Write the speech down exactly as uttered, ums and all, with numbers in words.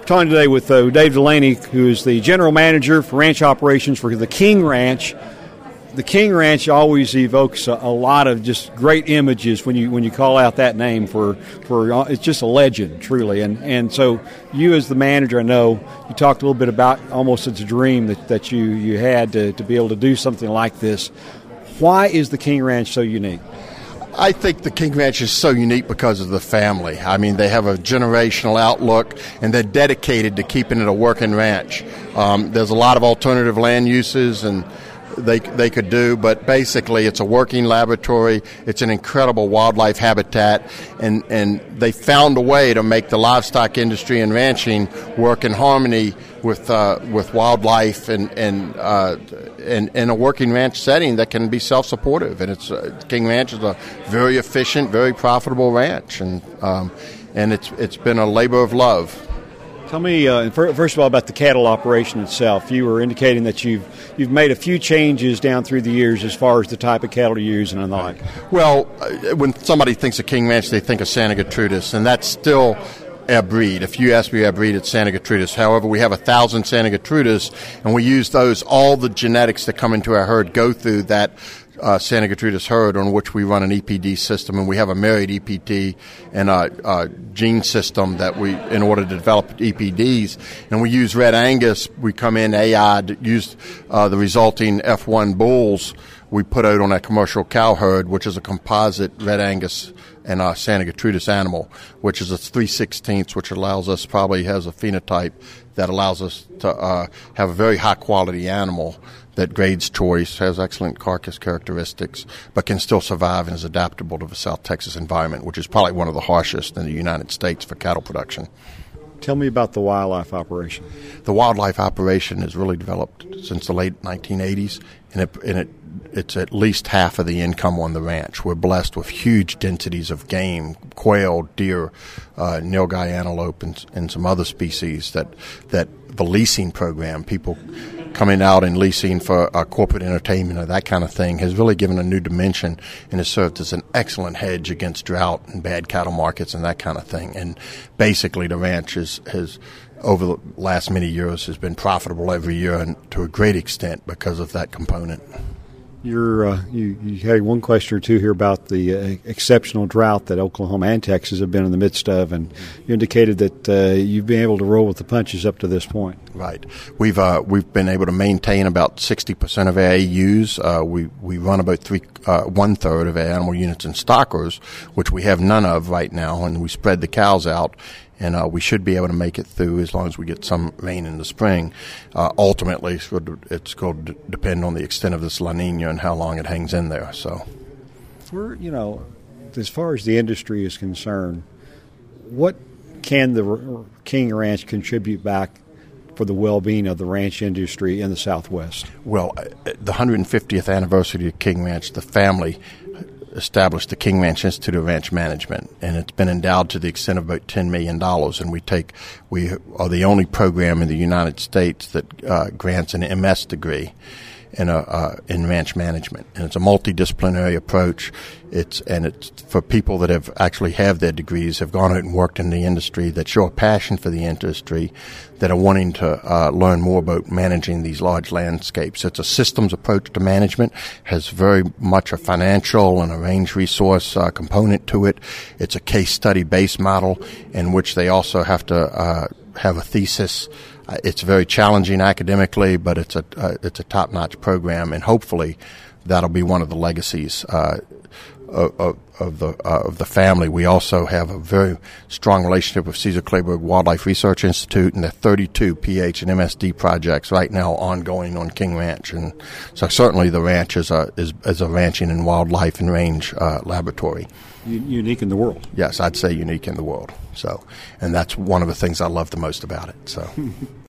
talking today with uh, Dave Delaney, who is the general manager for ranch operations for the King Ranch. The King Ranch always evokes a, a lot of just great images when you when you call out that name for for uh, it's just a legend, truly. And and so you as the manager, I know you talked a little bit about almost it's a dream that, that you, you had to, to be able to do something like this. Why is the King Ranch so unique? I think the King Ranch is so unique because of the family. I mean, they have a generational outlook, and they're dedicated to keeping it a working ranch. Um, there's a lot of alternative land uses, and they they could do, but basically it's a working laboratory. It's an incredible wildlife habitat, and, and they found a way to make the livestock industry and ranching work in harmony with uh, with wildlife and and, uh, and in a working ranch setting that can be self-supportive. And it's uh, King Ranch is a very efficient, very profitable ranch, and um, and it's it's been a labor of love. Tell me, uh, first of all, about the cattle operation itself. You were indicating that you've you've made a few changes down through the years as far as the type of cattle you use and the like. Well, uh, when somebody thinks of King Ranch, they think of Santa Gertrudis, and that's still our breed. If you ask me our breed, it's Santa Gertrudis. However, we have a thousand Santa Gertrudis, and we use those. All the genetics that come into our herd go through that Uh, Santa Gertrudis herd, on which we run an E P D system, and we have a married E P D and a, a gene system that we, in order to develop E P Ds, and we use Red Angus. We come in A I to use uh, the resulting F one bulls we put out on a commercial cow herd, which is a composite Red Angus and a Santa Gertrudis animal, which is a three sixteenths, which allows us, probably has a phenotype that allows us to uh, have a very high quality animal that grades choice, has excellent carcass characteristics, but can still survive and is adaptable to the South Texas environment, which is probably one of the harshest in the United States for cattle production. Tell me about the wildlife operation. The wildlife operation has really developed since the late nineteen eighties, and, it, and it, it's at least half of the income on the ranch. We're blessed with huge densities of game, quail, deer, uh, nilgai antelope, and, and some other species that, that the leasing program, people coming out and leasing for uh, corporate entertainment or that kind of thing, has really given a new dimension and has served as an excellent hedge against drought and bad cattle markets and that kind of thing. And basically the ranch is, has, over the last many years, has been profitable every year, and to a great extent because of that component. You're, uh, you, you had one question or two here about the uh, exceptional drought that Oklahoma and Texas have been in the midst of, and you indicated that uh, you've been able to roll with the punches up to this point. Right. We've uh, we've been able to maintain about sixty percent of our A Us. Uh, we we run about three uh, one third of our animal units in stockers, which we have none of right now, and we spread the cows out. And uh, we should be able to make it through as long as we get some rain in the spring. Uh, ultimately, it's going, to, it's going to depend on the extent of this La Nina and how long it hangs in there. So, we're, you know, as far as the industry is concerned, what can the King Ranch contribute back for the well-being of the ranch industry in the Southwest? Well, the one hundred fiftieth anniversary of King Ranch, the family established the King Ranch Institute of Ranch Management, and it's been endowed to the extent of about ten million dollars. And we take, we are the only program in the United States that uh, grants an M S degree in a uh, in ranch management, and it's a multidisciplinary approach. It's and it's for people that have actually have their degrees, have gone out and worked in the industry, that show a passion for the industry, that are wanting to uh, learn more about managing these large landscapes. It's a systems approach to management, has very much a financial and a range resource uh, component to it. It's a case study based model in which they also have to uh, have a thesis. Uh, it's very challenging academically, but it's a uh, it's a top-notch program, and hopefully that'll be one of the legacies uh, of, of the uh, of the family. We also have a very strong relationship with Caesar Kleberg Wildlife Research Institute, and there are thirty-two P H and M S D projects right now ongoing on King Ranch, and so certainly the ranch is a is, is a ranching and wildlife and range uh, laboratory. Unique in the world. Yes, I'd say unique in the world. So, and that's one of the things I love the most about it. So.